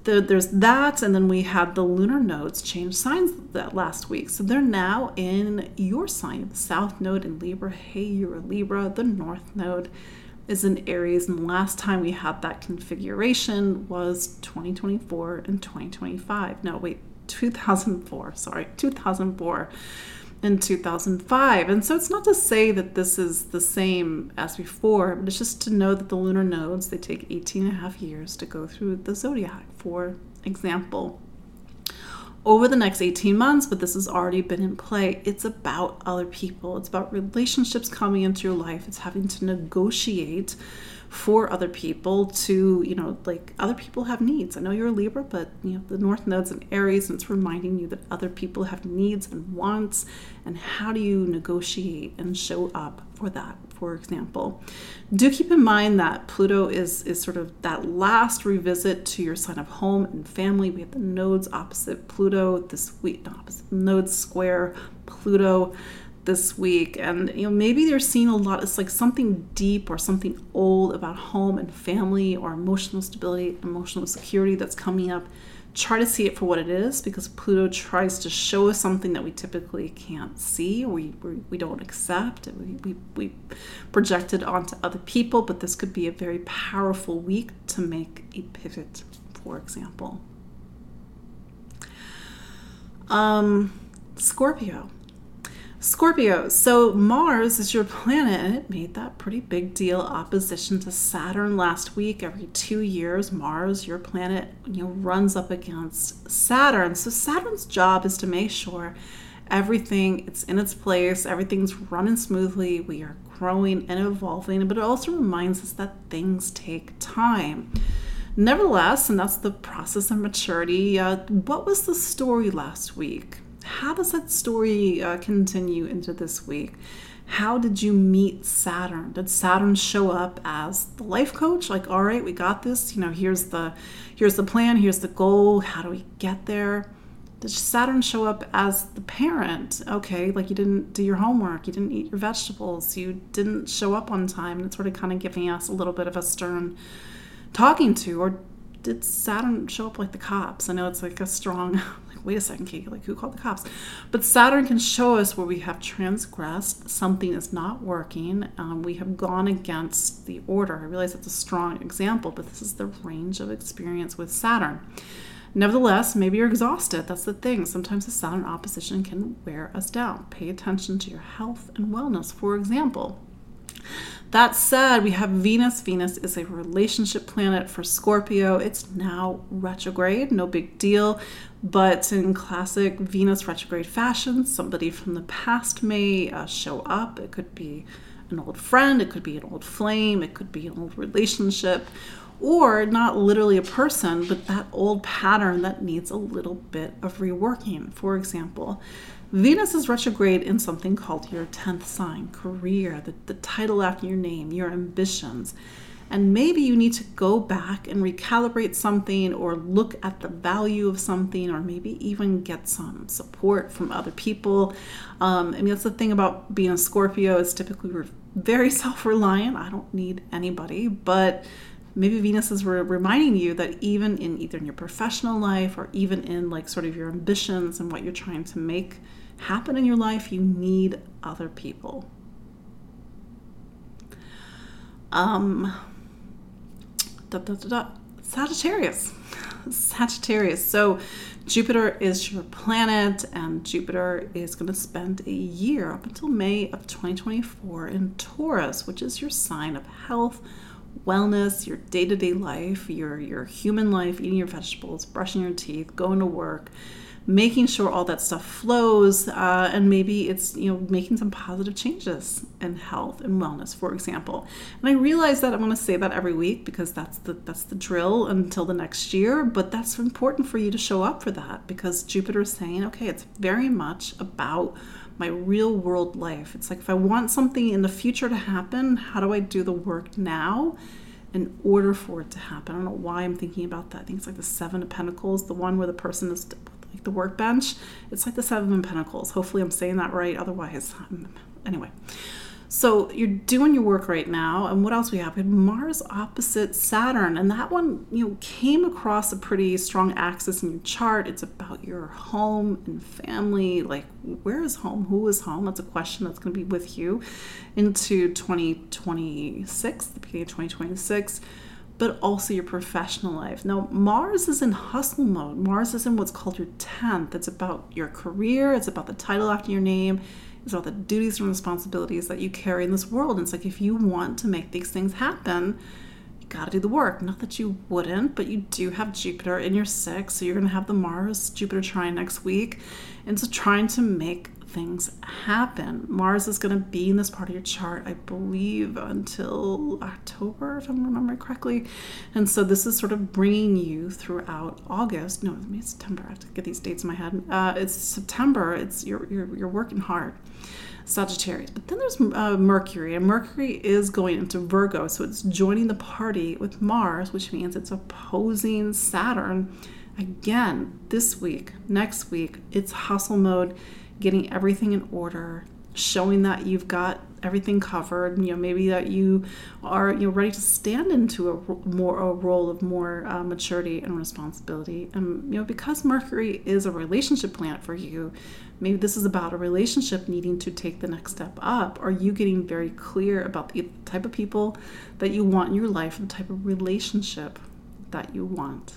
Speaker 1: the, there's that, and then we had the lunar nodes change signs that last week. So they're now in your sign. The South Node in Libra. Hey, you're a Libra. The North Node is in Aries, and the last time we had that configuration was twenty twenty-four and twenty twenty-five. No, wait, two thousand four. Sorry, two thousand four. In two thousand five. And so it's not to say that this is the same as before, but it's just to know that the lunar nodes, they take eighteen and a half years to go through the zodiac. For example, over the next eighteen months, but this has already been in play, it's about other people. It's about relationships coming into your life. It's having to negotiate for other people to, you know, like other people have needs. I know you're a Libra, but you know, the North Node's in Aries, and it's reminding you that other people have needs and wants, and how do you negotiate and show up for that, for example. Do keep in mind that Pluto is, is sort of that last revisit to your sign of home and family. We have the nodes opposite Pluto this week, not opposite, nodes square Pluto this week, and you know, maybe they're seeing a lot. It's like something deep or something old about home and family or emotional stability, emotional security that's coming up. Try to see it for what it is, because Pluto tries to show us something that we typically can't see, or we we, we don't accept. We, we we project it onto other people, but this could be a very powerful week to make a pivot, for example. Um, Scorpio. Scorpio, so Mars is your planet, and it made that pretty big deal opposition to Saturn last week. Every two years, Mars, your planet, you know, runs up against Saturn. So Saturn's job is to make sure everything it's in its place, everything's running smoothly, we are growing and evolving, but it also reminds us that things take time. Nevertheless, and that's the process of maturity, uh, what was the story last week? How does that story uh, continue into this week? How did you meet Saturn? Did Saturn show up as the life coach? Like, all right, we got this. You know, here's the here's the plan. Here's the goal. How do we get there? Did Saturn show up as the parent? Okay, like you didn't do your homework. You didn't eat your vegetables. You didn't show up on time. And it's sort of kind of giving us a little bit of a stern talking to. Or did Saturn show up like the cops? I know it's like a strong... Wait a second, Kate, like who called the cops? But Saturn can show us where we have transgressed, something is not working, um, we have gone against the order. I realize that's a strong example, but this is the range of experience with Saturn. Nevertheless, maybe you're exhausted. That's the thing. Sometimes the Saturn opposition can wear us down. Pay attention to your health and wellness, for example. That said, we have Venus. Venus is a relationship planet for Scorpio. It's now retrograde, no big deal. But in classic Venus retrograde fashion, somebody from the past may uh, show up. It could be an old friend, it could be an old flame, it could be an old relationship, or not literally a person, but that old pattern that needs a little bit of reworking. For example, Venus is retrograde in something called your tenth sign, career, the, the title after your name, your ambitions. And maybe you need to go back and recalibrate something, or look at the value of something, or maybe even get some support from other people. Um, I mean, that's the thing about being a Scorpio, is typically we're very self-reliant. I don't need anybody, but maybe Venus is re- reminding you that even in either in your professional life, or even in like sort of your ambitions and what you're trying to make happen in your life, you need other people. Um, da, da, da, da. Sagittarius. Sagittarius. So Jupiter is your planet, and Jupiter is going to spend a year up until May of twenty twenty-four in Taurus, which is your sign of health, wellness, your day-to-day life, your your human life, eating your vegetables, brushing your teeth, going to work, making sure all that stuff flows, uh, and maybe it's, you know, making some positive changes in health and wellness, for example. And I realize that I'm going to say that every week, because that's the that's the drill until the next year, but that's important for you to show up for that, because Jupiter is saying, okay, it's very much about my real world life. It's like, if I want something in the future to happen, how do I do the work now in order for it to happen? I don't know why I'm thinking about that. I think it's like the Seven of Pentacles, the one where the person is like the workbench. It's like the Seven of Pentacles. Hopefully I'm saying that right. Otherwise, um, anyway. So you're doing your work right now, and what else we have? We have Mars opposite Saturn, and that one, you know, came across a pretty strong axis in your chart. It's about your home and family. Like, where is home? Who is home? That's a question that's going to be with you into twenty twenty-six, the beginning of twenty twenty-six. But also your professional life. Now, Mars is in hustle mode. Mars is in what's called your tenth. It's about your career. It's about the title after your name. It's about the duties and responsibilities that you carry in this world. And it's like, if you want to make these things happen, you got to do the work. Not that you wouldn't, but you do have Jupiter in your sixth. So you're going to have the Mars-Jupiter trine next week. And so trying to make things happen. Mars is going to be in this part of your chart, I believe, until October, if I'm remembering correctly. And so this is sort of bringing you throughout August. No, it's September. I have to get these dates in my head. Uh, it's September. It's you're, you're, you're working hard. Sagittarius. But then there's uh, Mercury, and Mercury is going into Virgo. So it's joining the party with Mars, which means it's opposing Saturn. Again, this week, next week, it's hustle mode, getting everything in order, showing that you've got everything covered. You know, maybe that you are, you know, ready to stand into a more a role of more uh, maturity and responsibility. And you know, because Mercury is a relationship planet for you, maybe this is about a relationship needing to take the next step up. Are you getting very clear about the type of people that you want in your life, and the type of relationship that you want?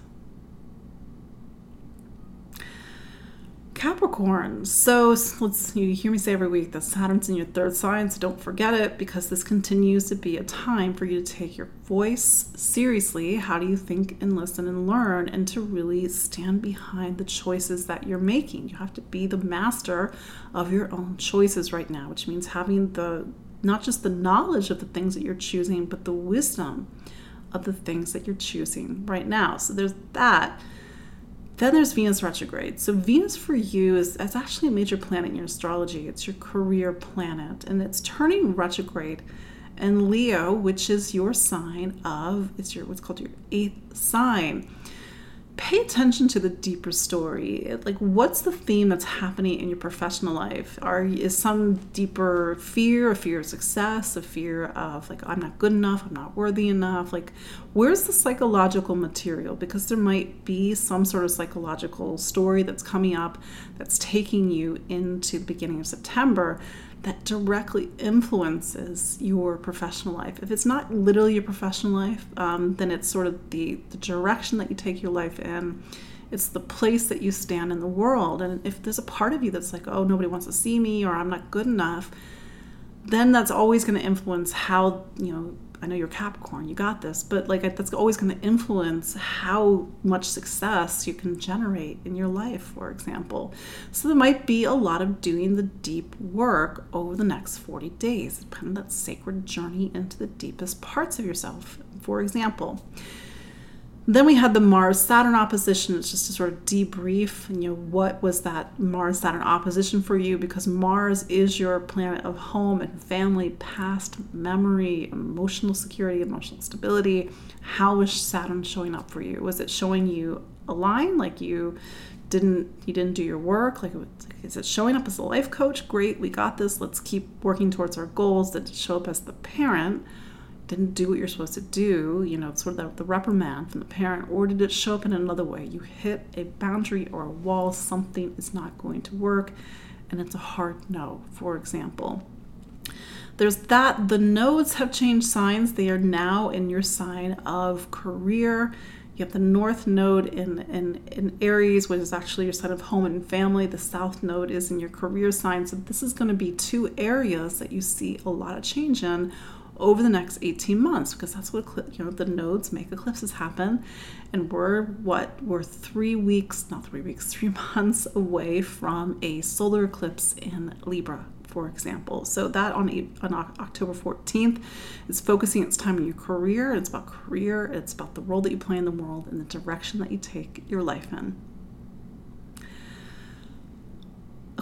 Speaker 1: Capricorn. So let's, you hear me say every week that Saturn's in your third sign, so don't forget it, because this continues to be a time for you to take your voice seriously. How do you think and listen and learn, and to really stand behind the choices that you're making? You have to be the master of your own choices right now, which means having the, not just the knowledge of the things that you're choosing, but the wisdom of the things that you're choosing right now. So there's that. Then there's Venus retrograde. So Venus for you is it's actually a major planet in your astrology. It's your career planet, and it's turning retrograde in Leo, which is your sign of, it's your what's called your eighth sign. Pay attention to the deeper story. Like, what's the theme that's happening in your professional life? Are is some deeper fear, a fear of success, a fear of like, I'm not good enough, I'm not worthy enough? Like, where's the psychological material? Because there might be some sort of psychological story that's coming up that's taking you into the beginning of September that directly influences your professional life. If it's not literally your professional life, um, then it's sort of the, the direction that you take your life in. It's the place that you stand in the world. And if there's a part of you that's like, oh, nobody wants to see me, or I'm not good enough, then that's always going to influence how, you know, I know you're Capricorn, you got this, but like that's always going to influence how much success you can generate in your life, for example. So there might be a lot of doing the deep work over the next forty days, kind of that sacred journey into the deepest parts of yourself, for example. Then we had the Mars-Saturn opposition. It's just to sort of debrief, and, you know, what was that Mars-Saturn opposition for you? Because Mars is your planet of home and family, past memory, emotional security, emotional stability. How was Saturn showing up for you? Was it showing you a line, like you didn't you didn't do your work? Like, is it showing up as a life coach? Great, we got this. Let's keep working towards our goals. Did it show up as the parent? Didn't do what you're supposed to do, you know, sort of the, the reprimand from the parent? Or did it show up in another way? You hit a boundary or a wall, something is not going to work, and it's a hard no, for example. There's that. The nodes have changed signs. They are now in your sign of career. You have the North Node in, in, in Aries, which is actually your sign of home and family. The South Node is in your career sign. So this is going to be two areas that you see a lot of change in over the next eighteen months, because that's what, you know, the nodes make eclipses happen. And we're what we're three weeks, not three weeks, three months away from a solar eclipse in Libra, for example. So that on, on October fourteenth is focusing its time on your career. It's about career. It's about the role that you play in the world and the direction that you take your life in.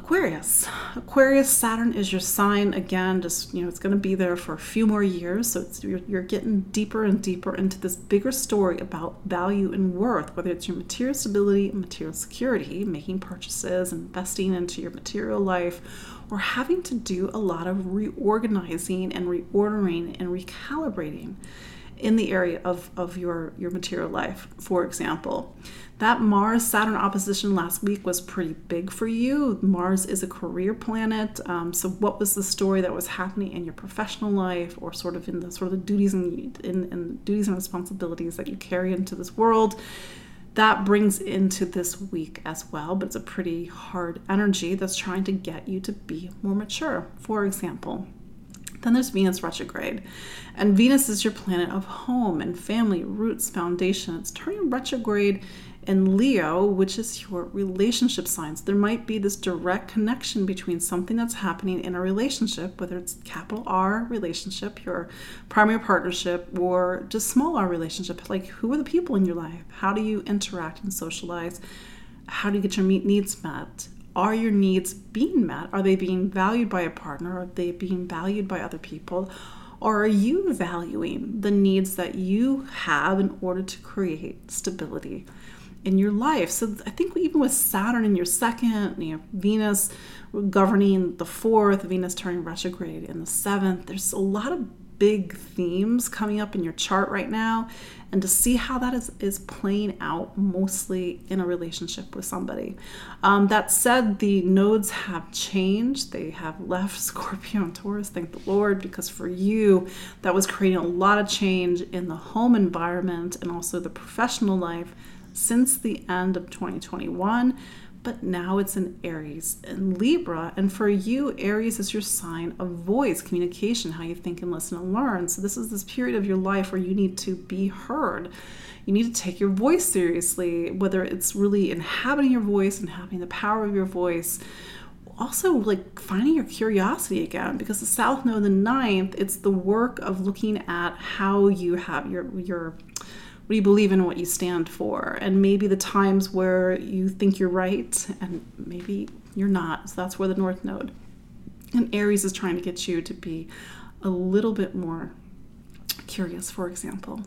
Speaker 1: Aquarius. Aquarius, Saturn is your sign. Again, just, you know, it's going to be there for a few more years. So it's, you're, you're getting deeper and deeper into this bigger story about value and worth, whether it's your material stability and material security, making purchases, investing into your material life, or having to do a lot of reorganizing and reordering and recalibrating in the area of, of your, your material life. For example, that Mars-Saturn opposition last week was pretty big for you. Mars is a career planet. Um, so what was the story that was happening in your professional life, or sort of in the sort of the duties and, in, in duties and responsibilities that you carry into this world? That brings into this week as well, but it's a pretty hard energy that's trying to get you to be more mature. For example, then there's Venus retrograde. And Venus is your planet of home and family, roots, foundation. It's turning retrograde in Leo, which is your relationship signs. There might be this direct connection between something that's happening in a relationship, whether it's capital R relationship, your primary partnership, or just small r relationship. Like, who are the people in your life? How do you interact and socialize? How do you get your needs met? Are your needs being met? Are they being valued by a partner? Are they being valued by other people? Or are you valuing the needs that you have in order to create stability in your life? So I think even with Saturn in your second, you know, Venus governing the fourth, Venus turning retrograde in the seventh, there's a lot of big themes coming up in your chart right now. And to see how that is, is playing out mostly in a relationship with somebody. Um, that said, the nodes have changed. They have left Scorpio and Taurus, thank the Lord, because for you, that was creating a lot of change in the home environment and also the professional life since the end of twenty twenty-one. But now it's in Aries and Libra. And for you, Aries is your sign of voice, communication, how you think and listen and learn. So this is this period of your life where you need to be heard. You need to take your voice seriously, whether it's really inhabiting your voice and having the power of your voice. Also, like, finding your curiosity again, because the South Node, the ninth, it's the work of looking at how you have your your what you believe in, what you stand for, and maybe the times where you think you're right and maybe you're not. So that's where the North Node. And Aries is trying to get you to be a little bit more curious, for example.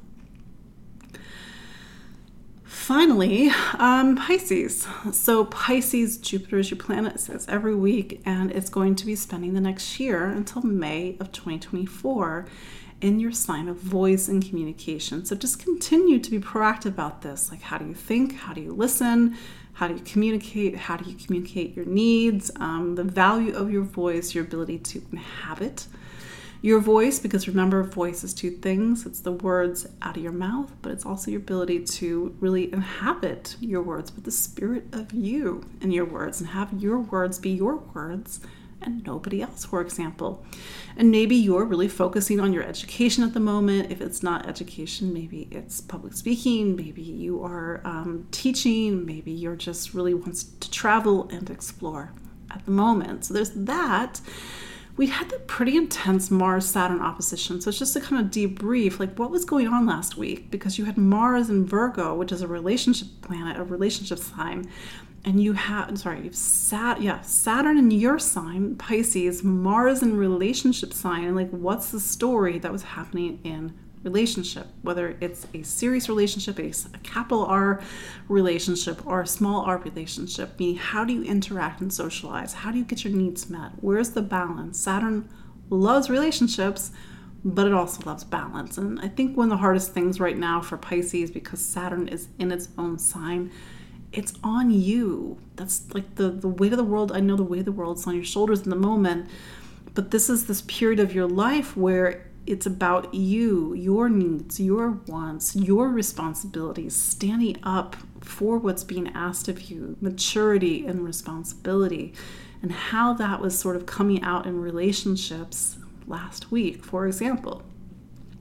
Speaker 1: Finally, um, Pisces. So Pisces, Jupiter is your planet, it says every week, and it's going to be spending the next year until May of twenty twenty-four in your sign of voice and communication. So just continue to be proactive about this. Like, how do you think? How do you listen? How do you communicate? How do you communicate your needs? Um, the value of your voice, your ability to inhabit your voice, because remember, voice is two things. It's the words out of your mouth, but it's also your ability to really inhabit your words with the spirit of you in your words, and have your words be your words and nobody else, for example. And maybe you're really focusing on your education at the moment. If it's not education, maybe it's public speaking, maybe you are um, teaching, maybe you're just really wants to travel and explore at the moment. So there's that. We had the pretty intense Mars-Saturn opposition. So it's just to kind of debrief, like, what was going on last week? Because you had Mars in Virgo, which is a relationship planet, a relationship sign. And you have, sorry, you've sat, yeah, Saturn in your sign, Pisces, Mars in relationship sign. And like, what's the story that was happening in relationship? Whether it's a serious relationship, a, a capital R relationship, or a small r relationship, meaning how do you interact and socialize? How do you get your needs met? Where's the balance? Saturn loves relationships, but it also loves balance. And I think one of the hardest things right now for Pisces, because Saturn is in its own sign, it's on you. That's like the, the weight of the world. I know the weight of the world's on your shoulders in the moment, but this is this period of your life where it's about you, your needs, your wants, your responsibilities, standing up for what's being asked of you, maturity and responsibility, and how that was sort of coming out in relationships last week, for example.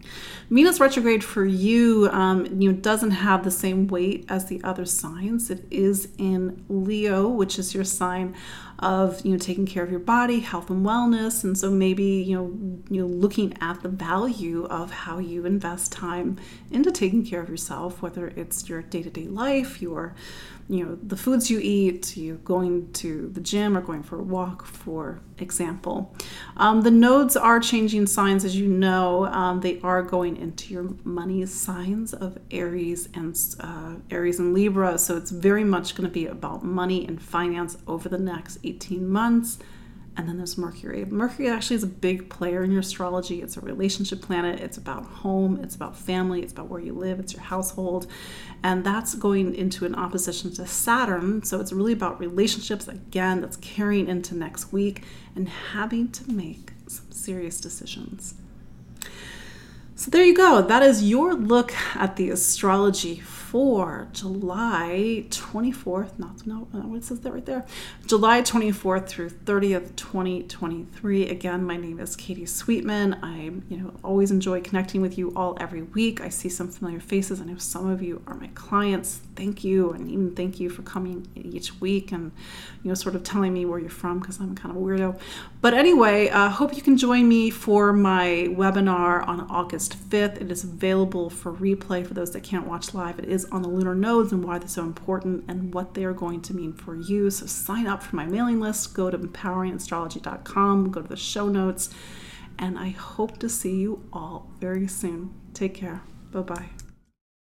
Speaker 1: Venus retrograde for you, um, you know, doesn't have the same weight as the other signs. It is in Leo, which is your sign of, you know, taking care of your body, health and wellness. And so maybe, you know, you know, looking at the value of how you invest time into taking care of yourself, whether it's your day-to-day life, your, you know, the foods you eat, you going to the gym or going for a walk, for example. Um, the nodes are changing signs, as you know. Um, they are going into your money signs of Aries and uh, Aries and Libra. So it's very much going to be about money and finance over the next eighteen months. And then there's Mercury. Mercury actually is a big player in your astrology. It's a relationship planet. It's about home. It's about family. It's about where you live. It's your household. And that's going into an opposition to Saturn. So it's really about relationships. Again, that's carrying into next week and having to make some serious decisions. So there you go. That is your look at the astrology for July twenty-fourth. Not, no, what it says that right there. July twenty-fourth through thirtieth, twenty twenty-three. Again, my name is Katie Sweetman. I, you know, always enjoy connecting with you all every week. I see some familiar faces. I know some of you are my clients. Thank you, and even thank you for coming each week and, you know, sort of telling me where you're from, because I'm kind of a weirdo. But anyway, I uh, hope you can join me for my webinar on August fifth. It is available for replay for those that can't watch live. It is on the lunar nodes and why they're so important and what they are going to mean for you. So sign up for my mailing list. Go to empowering astrology dot com. Go to the show notes. And I hope to see you all very soon. Take care. Bye-bye.